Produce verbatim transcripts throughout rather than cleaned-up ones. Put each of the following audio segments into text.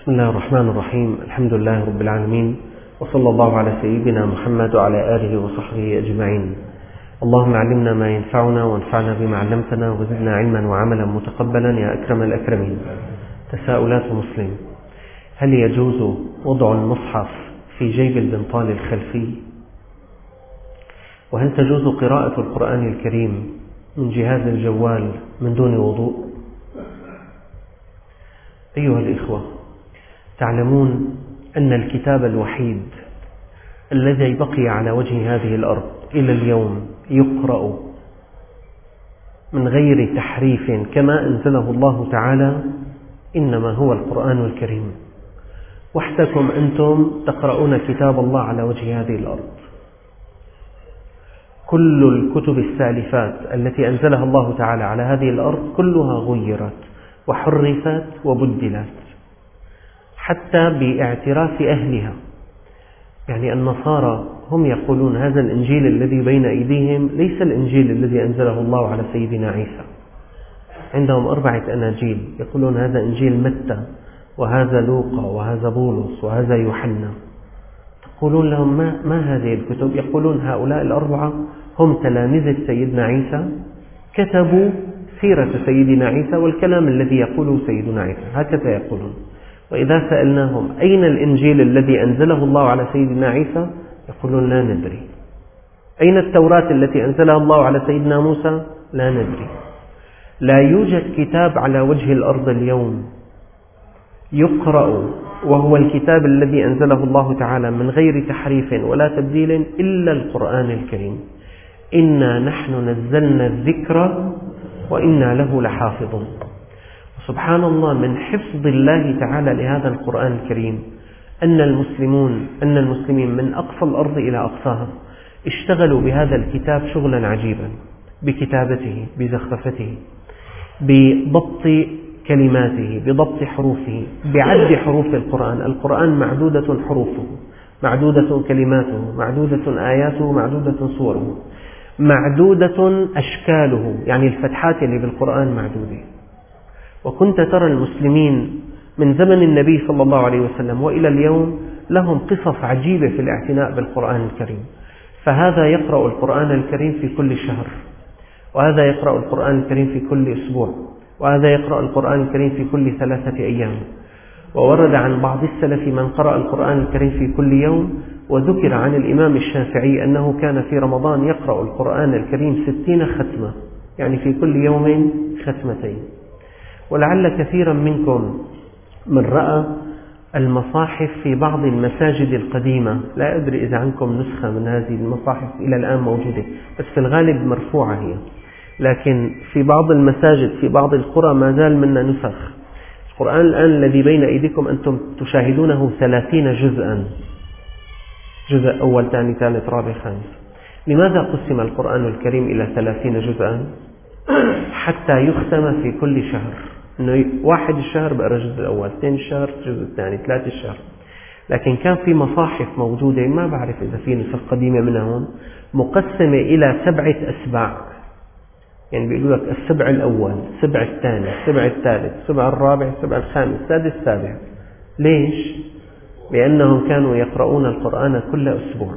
بسم الله الرحمن الرحيم. الحمد لله رب العالمين، وصلى الله على سيدنا محمد وعلى آله وصحبه أجمعين. اللهم علمنا ما ينفعنا وانفعنا بما علمتنا وزدنا علما وعملا متقبلا يا أكرم الأكرمين. تساؤلات مسلم: هل يجوز وضع المصحف في جيب البنطال الخلفي؟ وهل تجوز قراءة القرآن الكريم من جهاز الجوال من دون وضوء؟ أيها الإخوة، تعلمون أن الكتاب الوحيد الذي بقي على وجه هذه الأرض إلى اليوم يقرأ من غير تحريف كما أنزله الله تعالى إنما هو القرآن الكريم. وحدكم أنتم تقرؤون كتاب الله على وجه هذه الأرض. كل الكتب السالفات التي أنزلها الله تعالى على هذه الأرض كلها غيرت وحرفت وبدلت، حتى باعتراف أهلها. يعني النصارى هم يقولون هذا الإنجيل الذي بين أيديهم ليس الإنجيل الذي أنزله الله على سيدنا عيسى. عندهم أربعة أناجيل، يقولون هذا إنجيل متى وهذا لوقا وهذا بولس وهذا يوحنا. تقولون لهم ما, ما هذه الكتب؟ يقولون هؤلاء الأربعة هم تلامذة سيدنا عيسى، كتبوا سيرة سيدنا عيسى والكلام الذي يقوله سيدنا عيسى، هكذا يقولون. وإذا سألناهم أين الإنجيل الذي أنزله الله على سيدنا عيسى؟ يقولون لا ندري. أين التوراة التي أنزلها الله على سيدنا موسى؟ لا ندري. لا يوجد كتاب على وجه الأرض اليوم يقرأ وهو الكتاب الذي أنزله الله تعالى من غير تحريف ولا تبديل إلا القرآن الكريم. إنا نحن نزلنا الذكر وإنا له لحافظون. سبحان الله، من حفظ الله تعالى لهذا القرآن الكريم أن المسلمون أن المسلمين من أقصى الأرض إلى أقصاها اشتغلوا بهذا الكتاب شغلا عجيبا، بكتابته، بزخرفته، بضبط كلماته، بضبط حروفه، بعد حروف القرآن. القرآن معدودة حروفه، معدودة كلماته، معدودة آياته، معدودة صوره، معدودة أشكاله، يعني الفتحات اللي بالقرآن معدودة. وكنت ترى المسلمين من زمن النبي صلى الله عليه وسلم وإلى اليوم لهم قصص عجيبة في الاعتناء بالقرآن الكريم. فهذا يقرأ القرآن الكريم في كل شهر، وهذا يقرأ القرآن الكريم في كل أسبوع، وهذا يقرأ القرآن الكريم في كل ثلاثة أيام. وورد عن بعض السلف من قرأ القرآن الكريم في كل يوم، وذكر عن الإمام الشافعي أنه كان في رمضان يقرأ القرآن الكريم ستين ختمة، يعني في كل يوم ختمتين. ولعل كثيرا منكم من رأى المصاحف في بعض المساجد القديمة، لا أدري إذا عندكم نسخة من هذه المصاحف إلى الآن موجودة، بس في الغالب مرفوعة هي، لكن في بعض المساجد في بعض القرى ما زال منا نسخ. القرآن الآن الذي بين أيديكم أنتم تشاهدونه ثلاثين جزءا، جزء أول ثاني ثالث رابع خامس. لماذا قسم القرآن الكريم إلى ثلاثين جزءا؟ حتى يختم في كل شهر، إنه واحد الشهر بقرأ الجزء الأول، اثنين الشهر الجزء الثاني، ثلاثة الشهر. لكن كان في مصاحف موجودة، ما بعرف إذا في نسخ قديمة منها هون، مقسمة إلى سبعة أسباع. يعني بيقولوا لك السبع الأول، السبع الثاني، السبع الثالث، السبع الرابع، السبع الخامس، السادس، السابع. ليش؟ لأنهم كانوا يقرؤون القرآن كل أسبوع،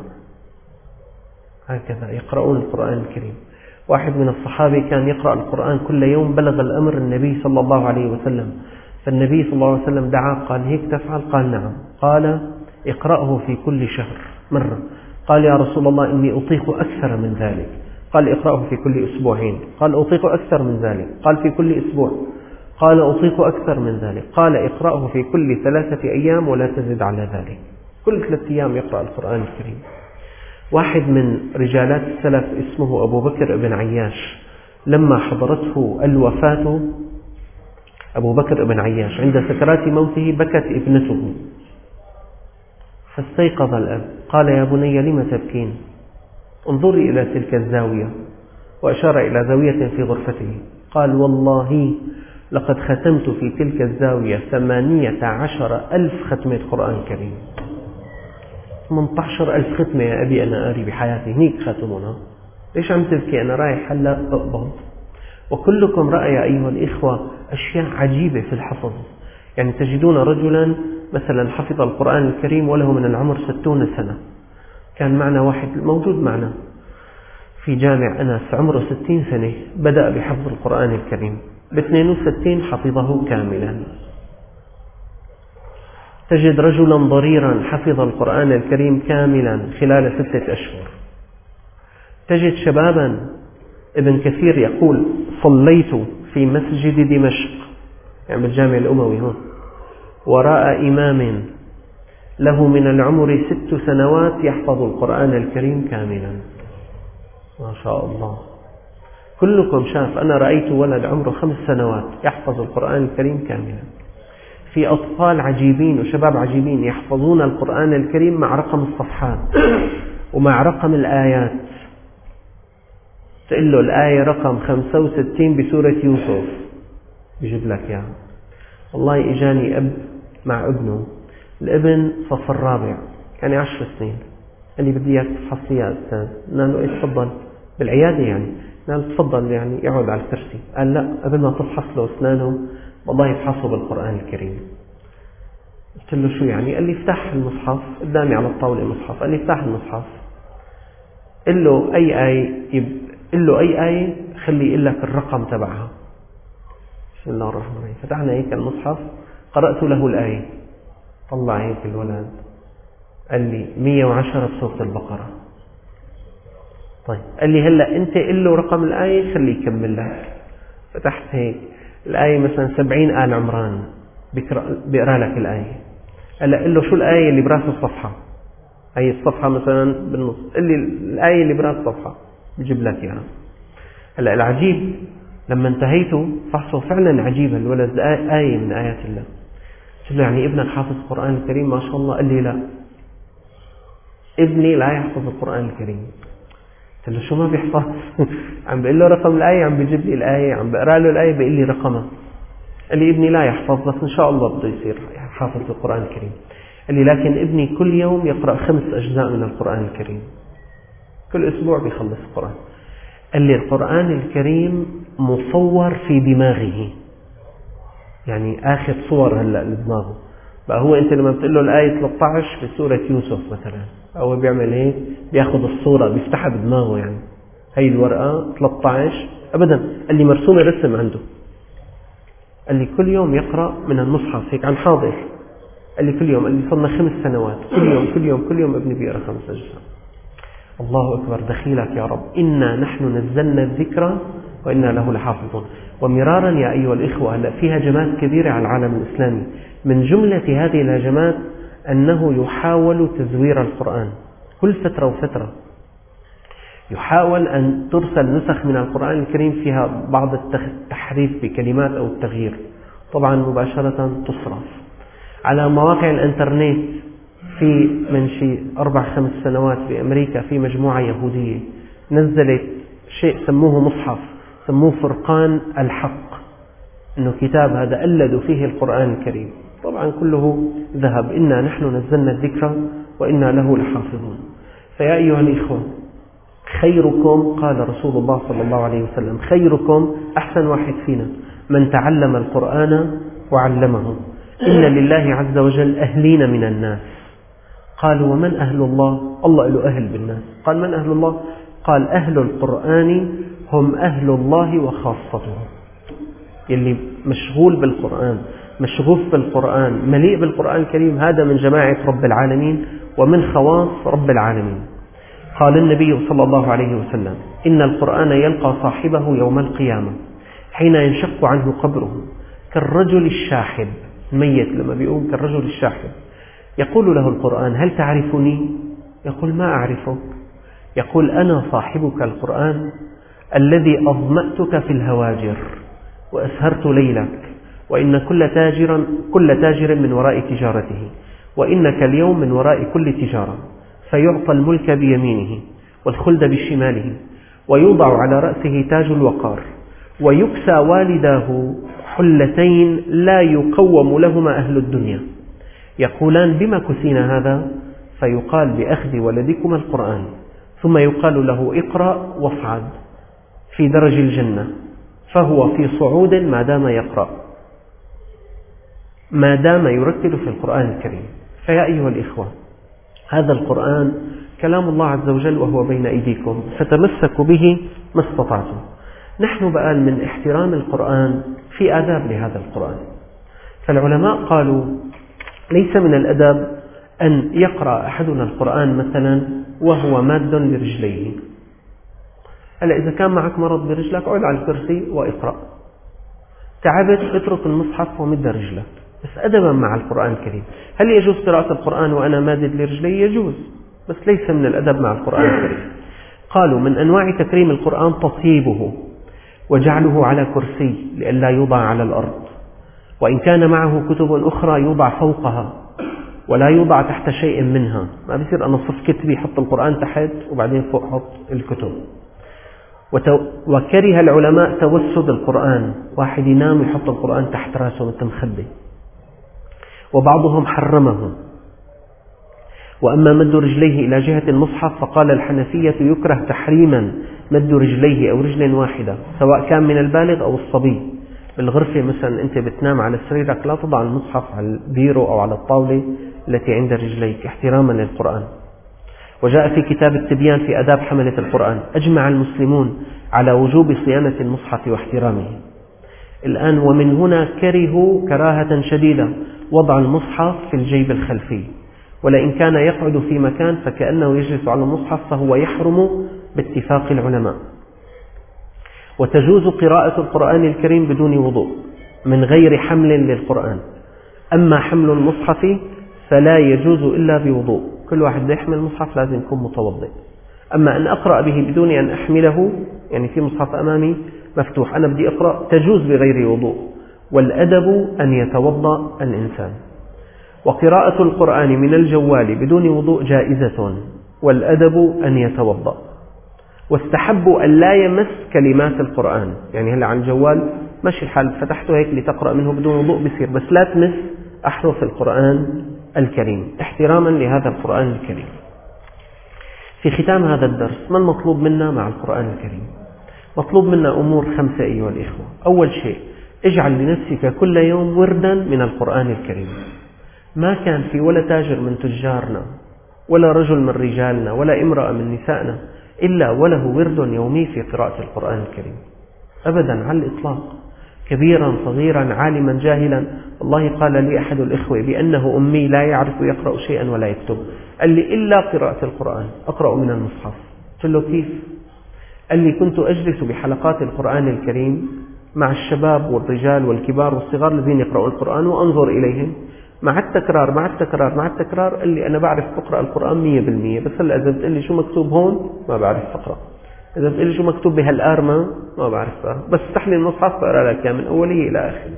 هكذا يقرؤون القرآن الكريم. واحد من الصحابة كان يقرأ القرآن كل يوم، بلغ الأمر النبي صلى الله عليه وسلم، فالنبي صلى الله عليه وسلم دعاه قال: هيك تفعل؟ قال: نعم. قال: اقرأه في كل شهر مرة. قال: يا رسول الله إني أطيق أكثر من ذلك. قال: اقرأه في كل أسبوعين. قال: أطيق أكثر من ذلك. قال: في كل أسبوع. قال: أطيق أكثر من ذلك. قال: اقرأه في كل ثلاثة أيام ولا تزد على ذلك. كل ثلاثة أيام يقرأ القرآن الكريم. واحد من رجالات السلف اسمه أبو بكر بن عياش، لما حضرته الوفاة، أبو بكر بن عياش عند سكرات موته بكت ابنته، فاستيقظ الأب قال: يا بني لم تبكين؟ انظري إلى تلك الزاوية، وأشار إلى زاوية في غرفته. قال: والله لقد ختمت في تلك الزاوية ثمانية عشر ألف ختمة قرآن كريم. ثمانية عشر ألف ختمة يا أبي أنا قاري بحياتي، هنيك ختمنا. ليش عم تبكي؟ أنا رايح هلا أقبض. وكلكم رأى يا أيها الإخوة أشياء عجيبة في الحفظ. يعني تجدون رجلا مثلا حفظ القرآن الكريم وله من العمر ستون سنة. كان معنا واحد موجود معنا في جامع أنس عمره ستين سنة، بدأ بحفظ القرآن الكريم، باثنين وستين حفظه كاملا. تجد رجلا ضريرا حفظ القرآن الكريم كاملا خلال ستة أشهر. تجد شبابا، ابن كثير يقول صليت في مسجد دمشق، يعني بالجامع الأموي هون، وراء إمام له من العمر ست سنوات يحفظ القرآن الكريم كاملا. ما شاء الله، كلكم شاف. أنا رأيت ولد عمره خمس سنوات يحفظ القرآن الكريم كاملا. في أطفال عجيبين وشباب عجيبين يحفظون القرآن الكريم مع رقم الصفحات ومع رقم الآيات. تقول له الآية رقم خمسة وستين بسورة يوسف بيجيب لك يعني. والله إجاني أب مع ابنه، الابن صف الرابع، يعني عشر سنين، قال لي بدي إياك تفحص لي يا أستاذ. قلنا له إيه تفضل، بالعيادة يعني. قال له تفضل يعني يقعد على الكرسي. قال لا، قبل ما تفحص له أسنانه والله يفحصه بالقرآن الكريم. قلت له شو يعني؟ قال لي افتح المصحف، قدامي على الطاولة مصحف. قال لي افتح المصحف، قل له أي آية، قل له أي آية خلي يقول لك الرقم تبعها. بسم الله الرحمن الرحيم. فتحنا هيك المصحف، قرأت له الآية، طلع هيك الولد قال لي مية وعشرة بسورة البقرة. طيب قال لي هلأ أنت قل له رقم الآية خلي يكمل لك. فتحت هيك الآية مثلا سبعين آل عمران، بيقرأ لك الآية. هلأ قل له شو الآية اللي براس الصفحة، هي الصفحة مثلا بالنص، قل لي الآية اللي براس الصفحة، بيجيب لك يعني. هلأ العجيب لما انتهيته فحصه فعلا عجيب الولد، آية من آيات الله. قلت له يعني ابنك حافظ القرآن الكريم ما شاء الله؟ قال لي لا، ابني لا يحفظ القرآن الكريم. قلت له شو ما بيحفظ؟ عم بقول له رقم الآية، عم بيجيب لي الآية، عم بقرأ له الآية بيقول لي رقمها. قال لي ابني لا يحفظ، بس إن شاء الله بده يصير حافظ القرآن الكريم. قال لي لكن ابني كل يوم يقرأ خمس أجزاء من القرآن الكريم، كل أسبوع بيخلص القرآن. قال لي القرآن الكريم مصور في دماغه، يعني آخذ صور هلأ لدماغه. بقى هو أنت لما بتقول له الآية ثلاثة عشر في سورة يوسف مثلا، هو بيعمل هيك، بياخذ الصورة بيفتحها بدماغه، يعني هي الورقة ثلاثة عشر أبدا. قال لي مرسومة رسم عنده. قال لي كل يوم يقرأ من المصحف هيك عن حاضر. قال لي كل يوم، قال لي صرنا خمس سنوات كل يوم كل يوم كل يوم ابني بيقرأ خمس أجزاء. الله أكبر، دخيلك يا رب. إنا نحن نزلنا الذكر وإنا له لحافظون. ومرارا يا أيها الإخوة، هلا في هجمات كبيرة على العالم الإسلامي. من جملة هذه الهجمات أنه يحاول تزوير القرآن كل فترة وفترة. يحاول أن ترسل نسخ من القرآن الكريم فيها بعض التحريف بكلمات أو التغيير، طبعا مباشرة تصرف على مواقع الانترنت. في من شيء أربع خمس سنوات في أمريكا في مجموعة يهودية نزلت شيء سموه مصحف، سموه فرقان الحق، إنه كتاب هذا قلدوا فيه القرآن الكريم، طبعا كله ذهب. إنا نحن نزلنا الذكر وإنا له لحافظون. فيا أيها الإخوة، خيركم، قال رسول الله صلى الله عليه وسلم، خيركم أحسن واحد فينا من تعلم القرآن وعلمه. إن لله عز وجل أهلين من الناس. قالوا ومن أهل الله؟ الله له أهل بالناس. قال من أهل الله؟ قال أهل القرآن هم أهل الله وخاصته. يلي مشغول بالقرآن، مشغوف بالقرآن، مليء بالقرآن الكريم، هذا من جماعة رب العالمين ومن خواص رب العالمين. قال النبي صلى الله عليه وسلم: إن القرآن يلقى صاحبه يوم القيامة حين ينشق عنه قبره كالرجل الشاحب، ميت لما بيقوم كالرجل الشاحب. يقول له القرآن: هل تعرفني؟ يقول: ما أعرفك. يقول: أنا صاحبك القرآن الذي أظمأتك في الهواجر وأسهرت ليلك، وإن كل تاجر, كل تاجر من وراء تجارته، وإنك اليوم من وراء كل تجارة. فيعطى الملك بيمينه والخلد بشماله، ويوضع على رأسه تاج الوقار، ويكسى والداه حلتين لا يقوم لهما أهل الدنيا. يقولان: بما كسينا هذا؟ فيقال: بأخذ ولدكما القرآن. ثم يقال له: اقرأ واصعد في درج الجنة، فهو في صعود ما دام يقرأ. ما دام يرتل في القرآن الكريم. فيا أيها الإخوة، هذا القرآن كلام الله عز وجل وهو بين أيديكم، فتمسكوا به ما استطعتم. نحن بقى من احترام القرآن في آداب لهذا القرآن. فالعلماء قالوا ليس من الأدب أن يقرأ أحدنا القرآن مثلا وهو ماد لرجليه. هلا إذا كان معك مرض برجلك اقعد على الكرسي واقرأ، تعبت اترك المصحف ومد رجلك، بس أدبا مع القرآن الكريم. هل يجوز قراءة القرآن وأنا مادد لرجلي؟ يجوز، بس ليس من الأدب مع القرآن الكريم. قالوا من أنواع تكريم القرآن تصييبه وجعله على كرسي لئلا يوضع على الأرض، وإن كان معه كتب أخرى يوضع فوقها ولا يوضع تحت شيء منها. ما بيصير أنا صف كتبي حط القرآن تحت وبعدين فوق حط الكتب. وكره العلماء توسد القرآن، واحد ينام يحط القرآن تحت راسه مثل مخدة، وبعضهم حرمه. وأما مد رجليه إلى جهة المصحف فقال الحنفية يكره تحريما مد رجليه أو رجل واحدة، سواء كان من البالغ أو الصبي. بالغرفة مثلا أنت بتنام على سريرك لا تضع المصحف على البيرو أو على الطاولة التي عند رجليك احتراما للقرآن. وجاء في كتاب التبيان في آداب حملة القرآن أجمع المسلمون على وجوب صيانة المصحف واحترامه. الآن ومن هنا كرهوا كراهة شديدة وضع المصحف في الجيب الخلفي، ولئن كان يقعد في مكان فكأنه يجلس على المصحف فهو يحرم باتفاق العلماء. وتجوز قراءة القرآن الكريم بدون وضوء من غير حمل للقرآن، أما حمل المصحف فلا يجوز إلا بوضوء، كل واحد يحمل المصحف لازم يكون متوضئ. أما أن أقرأ به بدون أن أحمله، يعني في مصحف أمامي مفتوح أنا بدي أقرأ، تجوز بغير وضوء، والأدب أن يتوضأ الإنسان. وقراءة القرآن من الجوال بدون وضوء جائزة، والأدب أن يتوضأ. واستحبوا أن لا يمس كلمات القرآن، يعني هلا على الجوال ماشي الحال فتحته هيك لتقرأ منه بدون وضوء بصير، بس لا تمس أحرف القرآن الكريم احتراما لهذا القرآن الكريم. في ختام هذا الدرس ما المطلوب منا مع القرآن الكريم؟ مطلوب منا أمور خمسة أيها الإخوة. أول شيء اجعل لنفسك كل يوم وردا من القرآن الكريم. ما كان في ولا تاجر من تجارنا ولا رجل من رجالنا ولا امرأة من نسائنا إلا وله ورد يومي في قراءة القرآن الكريم، أبدا على الإطلاق، كبيرا صغيرا عالما جاهلا. والله قال لي أحد الإخوة بأنه أمي لا يعرف يقرأ شيئا ولا يكتب، قال لي إلا قراءة القرآن أقرأ من المصحف. قلت له كيف؟ قال لي كنت أجلس بحلقات القرآن الكريم مع الشباب والرجال والكبار والصغار الذين يقرؤون القرآن وأنظر إليهم مع التكرار مع التكرار مع التكرار. قال لي أنا بعرف أقرأ القرآن مية بالمية، بس هلا إذا بتقول لي شو مكتوب هون ما بعرف أقرأ، إذا بتقول لي شو مكتوب بهالآرمة ما بعرف أقرأ، بس افتح لي المصحف بقرأ لك من أوله إلى آخره.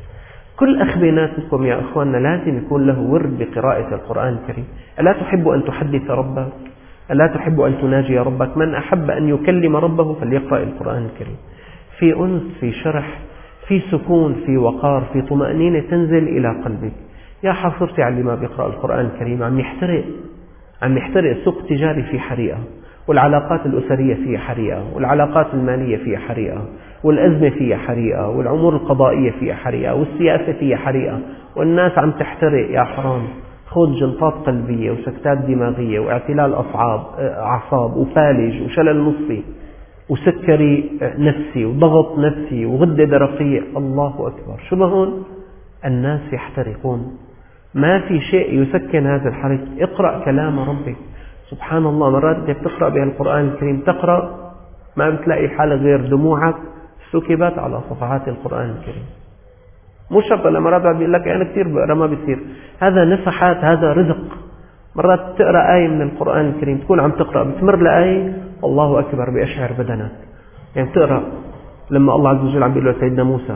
كل أخ بيناتكم يا أخواننا لازم يكون له ورد بقراءة القرآن الكريم. ألا تحب أن تحدث ربك؟ ألا تحب أن تناجي ربك؟ من أحب أن يكلم ربه فليقرأ القرآن الكريم. في أنس، في شرح، في سكون، في وقار، في طمأنينة تنزل إلى قلبك. يا حصرتي على اللي ما بيقرأ القرآن الكريم، عم يحترق عم يحترق السوق التجاري في حريقة، والعلاقات الأسرية فيها حريقة، والعلاقات المالية فيها حريقة، والأزمة فيها حريقة، والأمور القضائية فيها حريقة، والسياسة فيها حريقة، والناس عم تحترق. يا حرام، خذ جلطات قلبية وسكتات دماغية واعتلال أصعاب أعصاب وفالج وشلل نصفي وسكري نفسي وضغط نفسي وغدة درقية. الله أكبر، شو بهون؟ الناس يحترقون. ما في شيء يسكن هذا الحريق. اقرأ كلام ربك. سبحان الله، مرات انت بتقرأ بها القرآن الكريم تقرأ ما بتلاقي حالة غير دموعك سكبت على صفحات القرآن الكريم. مو شرط، مرات بيقول لك أنا كثير بقرأ ما بيصير. هذا نفحات، هذا رزق. مرات تقرأ آية من القرآن الكريم تكون عم تقرأ بتمر لآية الله أكبر بأشعر بدنك. يعني تقرأ لما الله عز وجل عم بيقول لسيدنا موسى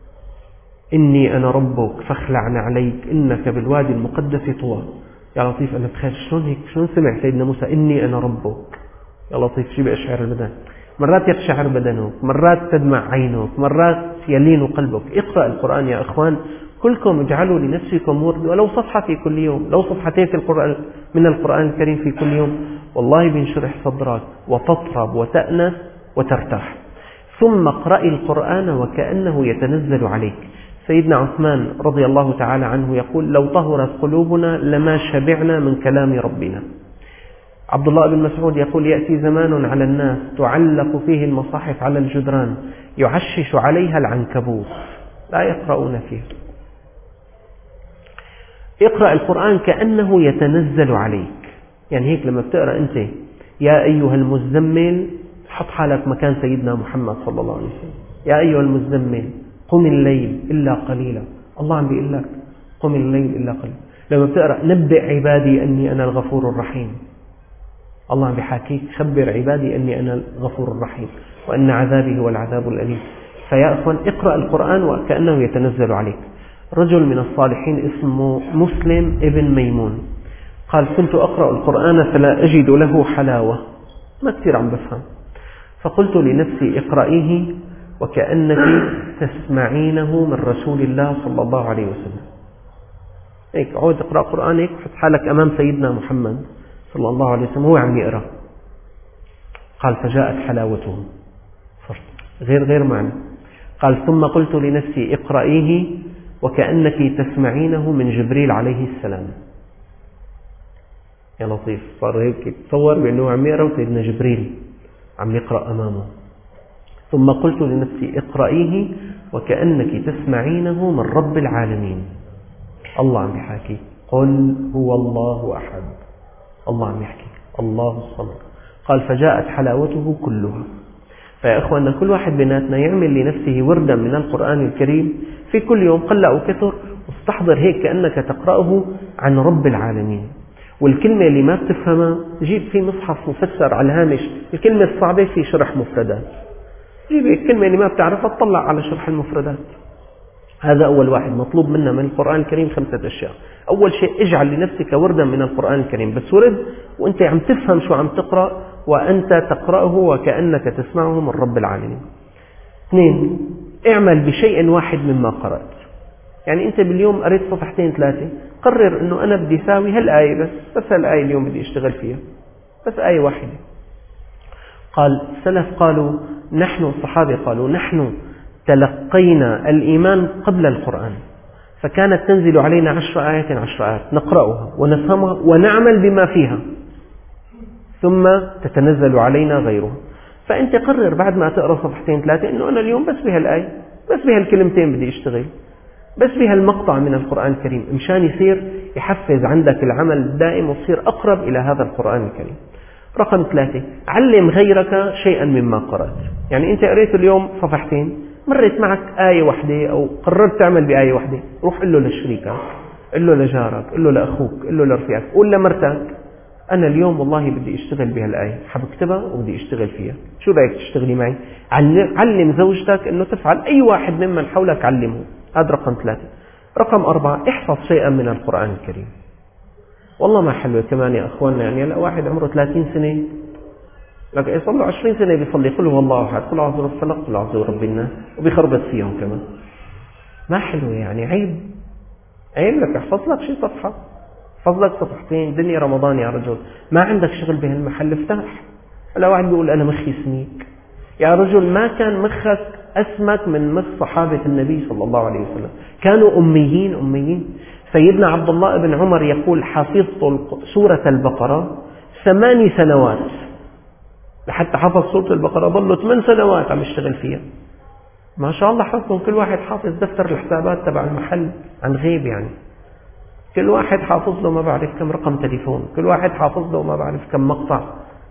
إني أنا ربك فاخلع عليك إنك بالوادي المقدس طوى. يا لطيف، أنا بخير شلون هيك شلون سمع سيدنا موسى إني أنا ربك؟ يا لطيف، شي بأشعر البدن. مرات يقشعر بدنك، مرات تدمع عينك، مرات يلين قلبك. اقرأ القرآن يا أخوان، كلكم اجعلوا لنفسكم ورد ولو صفحة في كل يوم، لو صفحتين في القرآن من القرآن الكريم في كل يوم، والله بينشرح صدرك وتطرب وتأنس وترتاح. ثم اقرأ القرآن وكأنه يتنزل عليك، سيدنا عثمان رضي الله تعالى عنه يقول: لو طهرت قلوبنا لما شبعنا من كلام ربنا. عبد الله بن مسعود يقول: يأتي زمان على الناس تعلق فيه المصاحف على الجدران يعشش عليها العنكبوت لا يقرؤون فيه. اقرأ القرآن كأنه يتنزل عليك. يعني هيك لما بتقرأ أنت يا أيها المزمل، حط حالك مكان سيدنا محمد صلى الله عليه وسلم. يا أيها المزمل قم الليل إلا قليلا. الله عم بيقول لك قم الليل إلا قليلا. لما بتقرأ نبئ عبادي أني أنا الغفور الرحيم، الله عم بيحاكيك خبر عبادي أني أنا الغفور الرحيم وأن عذابي هو العذاب الأليم. فيا أخوان اقرأ القرآن وكأنه يتنزل عليك. رجل من الصالحين اسمه مسلم ابن ميمون قال: كنت أقرأ القرآن فلا أجد له حلاوة، ما كثير عم بفهم، فقلت لنفسي: اقرأيه وكأنك تسمعينه من رسول الله صلى الله عليه وسلم. هيك عود اقرأ قرآن هيك، حط حالك أمام سيدنا محمد صلى الله عليه وسلم هو عم يقرأ. قال: فجاءت حلاوته غير غير معنى. قال: ثم قلت لنفسي: اقرأيه وكأنك تسمعينه من جبريل عليه السلام. يا لطيف، صار هيك تصور بأنه عم يقرأ سيدنا جبريل عم يقرأ أمامه. ثم قلت لنفسي: اقرأيه وكأنك تسمعينه من رب العالمين. الله عم يحكي: قل هو الله أحد. الله عم يحكي الله الصمد. قال: فجاءت حلاوته كلها. فيا أخوانا كل واحد بيناتنا يعمل لنفسه وردا من القرآن الكريم في كل يوم قل أو كثر، واستحضر هيك كأنك تقرأه عن رب العالمين. والكلمة اللي ما بتفهمها جيب في مصحف مفسر على الهامش، الكلمة الصعبة في شرح مفردات، جيب الكلمة اللي ما بتعرفها تطلع على شرح المفردات. هذا أول واحد مطلوب منا من القرآن الكريم، خمسة أشياء. أول شيء اجعل لنفسك وردا من القرآن الكريم، بس ورد وأنت عم تفهم شو عم تقرأ وأنت تقرأه وكأنك تسمعه من رب العالمين. اثنين، اعمل بشيء واحد مما قرأت. يعني أنت باليوم قريت صفحتين ثلاثة، قرر أنه أنا بدي ساوي هالآية بس، بس هالآية اليوم بدي أشتغل فيها، بس آية واحدة. قال السلف قالوا نحن الصحابة قالوا نحن تلقينا الإيمان قبل القرآن، فكانت تنزل علينا عشر آيات عشر آيات نقرأها ونفهمها ونعمل بما فيها، ثم تتنزل علينا غيرها. فأنت قرر بعد ما تقرأ صفحتين ثلاثة أنه أنا اليوم بس بهالآية، بس بهالكلمتين بدي أشتغل، بس بهالمقطع من القرآن الكريم، مشان يصير يحفز عندك العمل الدائم وتصير أقرب إلى هذا القرآن الكريم. رقم ثلاثة، علم غيرك شيئا مما قرأت. يعني أنت قريت اليوم صفحتين، مرت معك آية واحدة أو قررت تعمل بآية واحدة، روح قل له لشريكك، قل له لجارك، قل له لأخوك، قل له لرفيقك، قل لمرتك أنا اليوم والله بدي أشتغل بهالآية، حاب أكتبها وبدي أشتغل فيها، شو رأيك تشتغلي معي؟ علم زوجتك أنه تفعل، أي واحد ممن حولك علمه. هذا رقم ثلاثة. رقم أربعة، احفظ شيئا من القرآن الكريم. والله ما حلوة كمان يا أخواننا، يعني لا واحد عمره ثلاثين سنة لك يصلي عشرين سنة بيصلي قل هو الله أحد، قل أعوذ برب الفلق، قل أعوذ برب الناس، وبيخربط فيهم كمان. ما حلوة يعني، عيب عيب لك احفظ لك شي صفحة، احفظ لك صفحتين، دنيا رمضان يا رجل، ما عندك شغل بهالمحل افتح. هلا واحد بيقول أنا مخي سميك، يا رجل ما كان مخك أسمك من مخ صحابة النبي صلى الله عليه وسلم، كانوا أميين أميين. سيدنا عبد الله بن عمر يقول حفظت سورة البقرة ثماني سنوات، لحتى حفظ سورة البقرة ظلوا ثمان سنوات عم يشتغل فيها. ما شاء الله حفظهم، كل واحد حافظ دفتر الحسابات تبع المحل عن غيب، يعني كل واحد حافظ له ما بعرف كم رقم تليفون، كل واحد حافظ له ما بعرف كم مقطع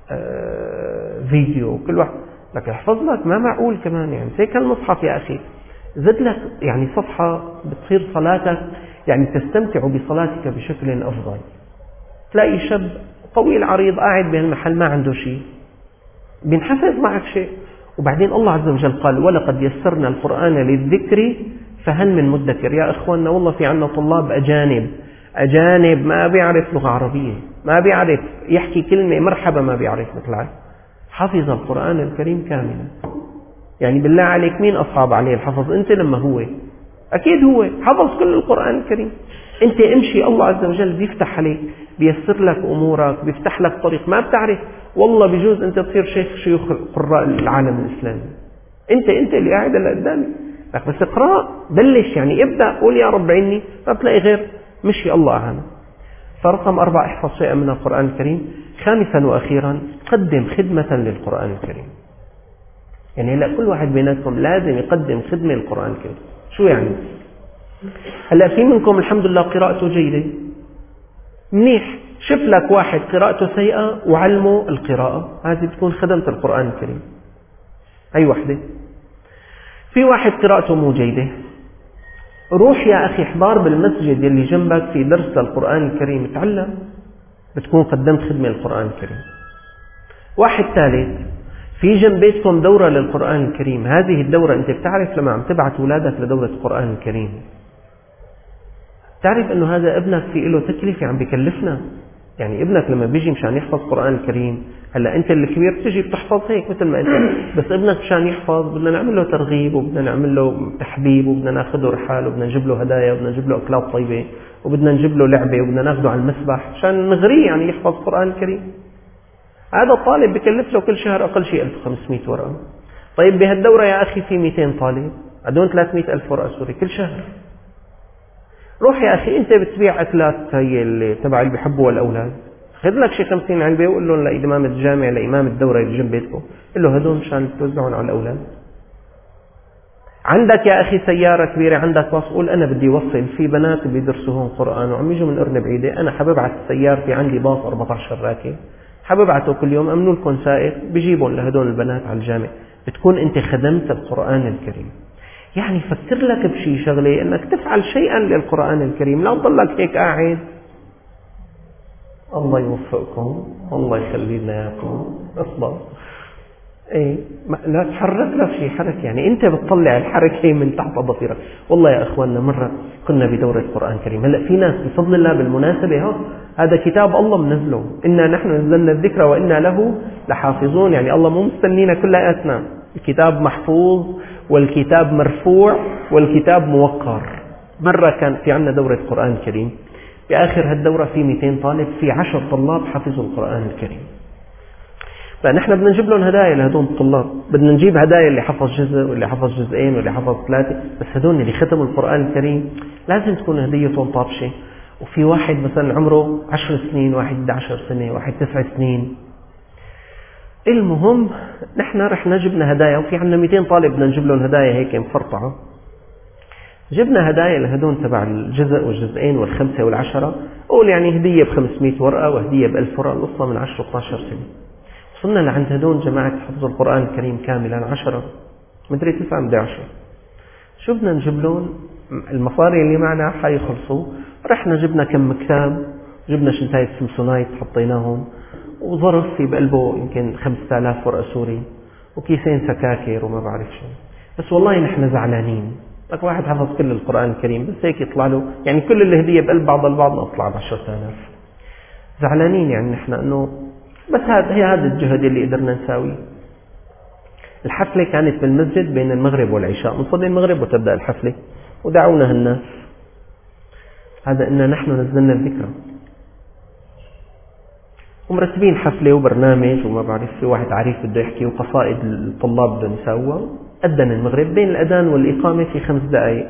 آه فيديو، كل واحد لك احفظ لك، ما معقول كمان يعني زي كالمصحف يا أخي، زد لك يعني صفحة بتصير صلاتك يعني تستمتع بصلاتك بشكل أفضل. تلاقي شاب طويل عريض قاعد بهالمحل ما عنده شيء، بينحفظ معك شيء. وبعدين الله عز وجل قال ولقد يسرنا القرآن للذكر فهل من مدكر. يا إخواننا والله في عنا طلاب أجانب أجانب ما بيعرف لغة عربية، ما بيعرف يحكي كلمة مرحبا ما بيعرف مثل حفظ القرآن الكريم كاملا. يعني بالله عليك مين أصعب عليه الحفظ، أنت لما هو؟ أكيد هو حفظ كل القرآن الكريم. أنت امشي، الله عز وجل بيفتح عليك، بيسر لك أمورك، بيفتح لك طريق ما بتعرف. والله بيجوز أنت تصير شيخ شيوخ قراء العالم الإسلامي، أنت أنت اللي قاعد اللي قدامي، لك بس اقرأ، بلش يعني ابدأ، قول يا رب عيني، ما بتلاقي غير مشي الله أعلم. فرقم أربعة، احفظ شيئا من القرآن الكريم. خامسا وأخيرا، قدم خدمة للقرآن الكريم. يعني هلا كل واحد بيناتكم لازم يقدم خدمة للقرآن الكريم. شو يعني؟ هلا في منكم الحمد لله قراءته جيدة، منيح، شوف لك واحد قراءته سيئة وعلمه القراءة، هذه بتكون خدمة القرآن الكريم. أي وحدة. في واحد قراءته مو جيدة، روح يا أخي احضر بالمسجد اللي جنبك في درس للقرآن الكريم، تعلم، بتكون قدمت خدمة للقرآن الكريم. واحد ثالث، في جنب بيتكم دورة للقرآن الكريم، هذه الدورة أنت بتعرف لما عم تبعت أولادك لدورة القرآن الكريم، تعرف أنه هذا ابنك في له تكلفة عم بيكلفنا. يعني ابنك لما بيجي مشان يحفظ القرآن الكريم، هلا أنت الكبير بتجي بتحفظ هيك مثل ما أنت، بس ابنك مشان يحفظ بدنا نعمل له ترغيب، وبدنا نعمل له تحبيب، وبدنا ناخذه رحال، وبدنا نجيب له هدايا، وبدنا نجيب له أكلات طيبة، وبدنا نجيب له لعبة، وبدنا ناخذه على المسبح مشان نغريه يعني يحفظ القرآن الكريم. هذا الطالب بكلف له كل شهر أقل شيء ألف وخمسمائة ورقة. طيب بهالدورة يا أخي في مئتين طالب، عندهم ثلاثمائة ألف ورقة سوري كل شهر. روح يا أخي أنت بتبيع أكلات هي اللي تبع اللي بيحبوها الأولاد، خذ لك شيء خمسين علبة وقول لهم لإمام الجامع لإمام الدورة اللي جنب بيتكم، قل له هدول مشان توزعون على الأولاد. عندك يا أخي سيارة كبيرة، عندك باص، قول أنا بدي وصل في بنات بيدرسوا هون قرآن وعم يجوا من قرن بعيدة، أنا حببعت سيارتي، عندي باص أربعة عشر راكب، حببعته كل يوم، أمنوا لكم سائق بيجيبون لهدول البنات على الجامع. بتكون أنت خدمت القرآن الكريم. يعني فكر لك بشي شغلة أنك تفعل شيئا للقرآن الكريم، لا تضلك هيك قاعد. الله يوفقكم، الله يخلي لنا اياكم. اصبر، ايه لا تحرك لا شيء حرك، يعني انت بتطلع الحركه من تحت ضفيرك. والله يا اخواننا مره كنا بدوره قران كريم، هلا في ناس بفضل الله بالمناسبه ها هذا كتاب الله منزله، انا نحن نزلنا الذكر وانا له لحافظون، يعني الله مو مستنينا كلياتنا، الكتاب محفوظ والكتاب مرفوع والكتاب موقر. مره كان في عندنا دوره قران كريم، في آخر هالدورة في مئتين طالب، في عشر طلاب حفظوا القرآن الكريم. فنحن بدنا نجيب لهم هدايا لهدول الطلاب، بدنا نجيب هدايا اللي حفظ جزء واللي حفظ جزئين واللي حفظ ثلاثة، بس هدول اللي ختموا القرآن الكريم لازم تكون هديتهم طابشة. وفي واحد مثلا عمره عشر سنين، واحد أحد عشر سنة، واحد تسع سنين. المهم نحن رحنا جبنا هدايا، وفي عندنا مئتين طالب بدنا نجيب لهم هدايا هيك مفرطعة. جبنا هدايا لهدول تبع الجزء والجزئين والخمسة والعشرة، قول يعني هدية بخمسمائة ورقة وهدية بألف ورقة، القصة من عشر اثني عشر سنة. وصلنا لعند هدول جماعة حفظوا القرآن الكريم كاملا عشرة، مدري تسعة مدري عشرة. شو بدنا نجيب لهم؟ المصاري اللي معنا حيخلصوا، رحنا جبنا كم كتاب، جبنا شنتاية سمسونايت حطيناهم، وظرف في بقلبه يمكن خمسة آلاف ورقة سوري، وكيسين سكاكر وما بعرف شو. بس والله نحن زعلانين، لك واحد حفظ كل القرآن الكريم بس هيك يطلع له يعني كل الهدية بقلب بعض البعض ما طلع بعشرة آلاف. زعلانين يعني نحن انه بس هذا هي هذا الجهد اللي قدرنا نساويه. الحفلة كانت بالمسجد بين المغرب والعشاء، نصلي المغرب وتبدأ الحفلة، ودعونا الناس. هذا إن نحن نزلنا الذكرى ومرتبين حفلة وبرنامج وما بعرف، في واحد عريف بده يحكي وقصائد الطلاب بدهم يساووها. أذن المغرب، بين الأذان والإقامة في خمس دقائق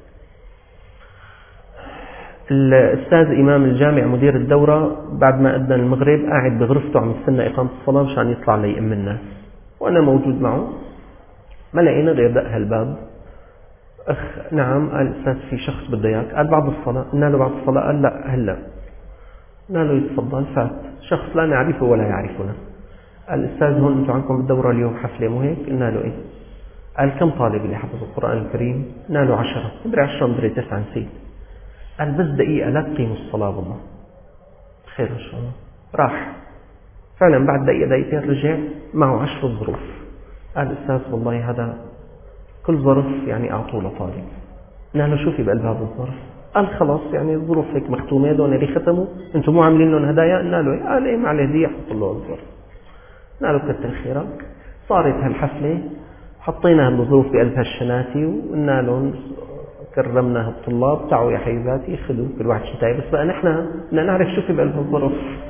الأستاذ إمام الجامع مدير الدورة بعد ما أذن المغرب قاعد بغرفته عم يستنى إقامة الصلاة مشان يطلع ليأم الناس، وأنا موجود معه. ما لقينا غير دق هالباب. أخ نعم، قال أستاذ في شخص بده إياك. قال بعد الصلاة. قلنا له بعد الصلاة. قال لا هلا. قلنا له يتفضل. فات شخص لا نعرفه ولا يعرفنا. قال الأستاذ هون أنتم عندكم بالدورة اليوم حفلة مو هيك؟ قلنا له إيه. قال كم طالب اللي حفظ القرآن الكريم؟ قلنا له عشرة. مدري عشرة مدري تسعة نسيت. قال بس دقيقة لا تقيموا الصلاة والله. خير إن شاء الله. راح فعلا بعد دقيقة دقيقتين رجع معه عشر ظروف. قال أستاذ والله هذا كل ظرف يعني أعطوه لطالب. قلنا له شو في بقلب هذا الظرف؟ قال خلاص يعني الظروف هيك مختومة، دون اللي ختموا أنتم مو عاملين لهم هدايا؟ قلنا له إيه. قال إيه مع الهدية حط له الظرف. قلنا له كتر خيرك. صارت هالحفلة، حطينا هالظروف بقلب هالشناتي وقلنا لهم كرمنا هالطلاب، تعوا يا حبيباتي خذوا كل واحد شتاي، بس بقى نحن بدنا نعرف شو في بقلب الظرف.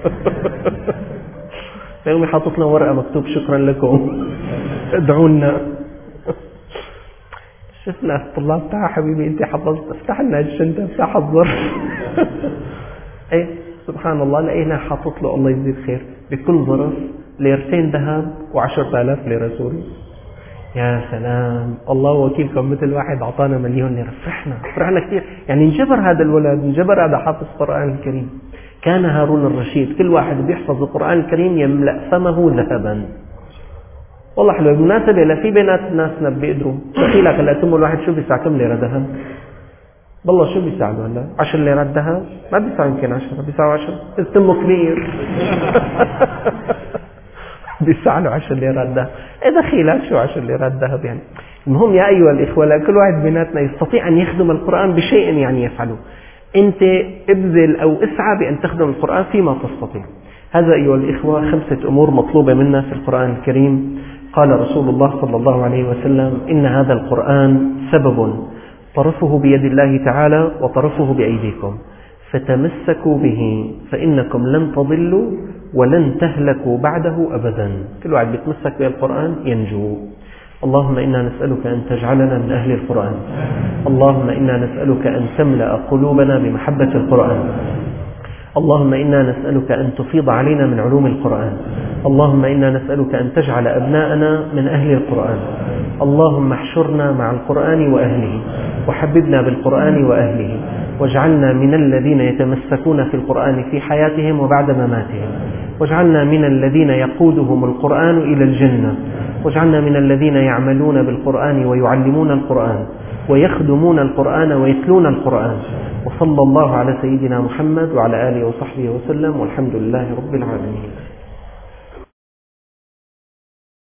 فيومي حاطط لنا ورقة مكتوب شكرا لكم ادعوا لنا. شفنا الطلاب تعال حبيبي أنت حفظت، افتح لنا الشنطة، افتح الظرف. ايه سبحان الله، لقينا حاطط له الله يجزيه خير بكل ظرف ليرتين ذهب وعشرة آلاف ليرة سوري. يا سلام، الله وكيلكم، مثل واحد أعطانا مليون ليرة. فرحنا فرحنا كثير، يعني انجبر هذا الولد، انجبر هذا حافظ القرآن الكريم. كان هارون الرشيد كل واحد بيحفظ القرآن الكريم يملأ فمه ذهبا. والله حلو. بالمناسبة لا في بينات ناسنا بيقدروا، دخيلك هلا تم الواحد شو بيساع كم ليرة ذهب؟ والله شو بيساعدوا هلا؟ عشر ليرات ذهب؟ ما بيساعد، يمكن عشرة، بيساعدوا عشرة، تمه كبير. بيساعدوا عشر ليرات ذهب. إيه دخيلك شو عشر ليرات ذهب يعني؟ المهم يا أيها الإخوة، كل واحد بيناتنا يستطيع أن يخدم القرآن بشيء يعني يفعله. أنت ابذل أو اسعى بأن تخدم القرآن فيما تستطيع. هذا أيها الإخوة خمسة أمور مطلوبة منا في القرآن الكريم. قال رسول الله صلى الله عليه وسلم: إن هذا القرآن سبب طرفه بيد الله تعالى وطرفه بأيديكم، فتمسكوا به فإنكم لن تضلوا ولن تهلكوا بعده أبدا. كل واحد بيتمسك بالقرآن ينجو. اللهم إنا نسألك أن تجعلنا من أهل القرآن. اللهم إنا نسألك أن تملأ قلوبنا بمحبة القرآن. اللهم إنا نسألك أن تفيض علينا من علوم القرآن. اللهم إنا نسألك أن تجعل أبناءنا من أهل القرآن. اللهم احشرنا مع القرآن وأهله، وحببنا بالقرآن وأهله، واجعلنا من الذين يتمسكون في القرآن في حياتهم وبعد مماتهم، واجعلنا من الذين يقودهم القرآن إلى الجنة، واجعلنا من الذين يعملون بالقرآن ويعلمون القرآن ويخدمون القرآن ويتلون القرآن. وصلى الله على سيدنا محمد وعلى آله وصحبه وسلم، والحمد لله رب العالمين.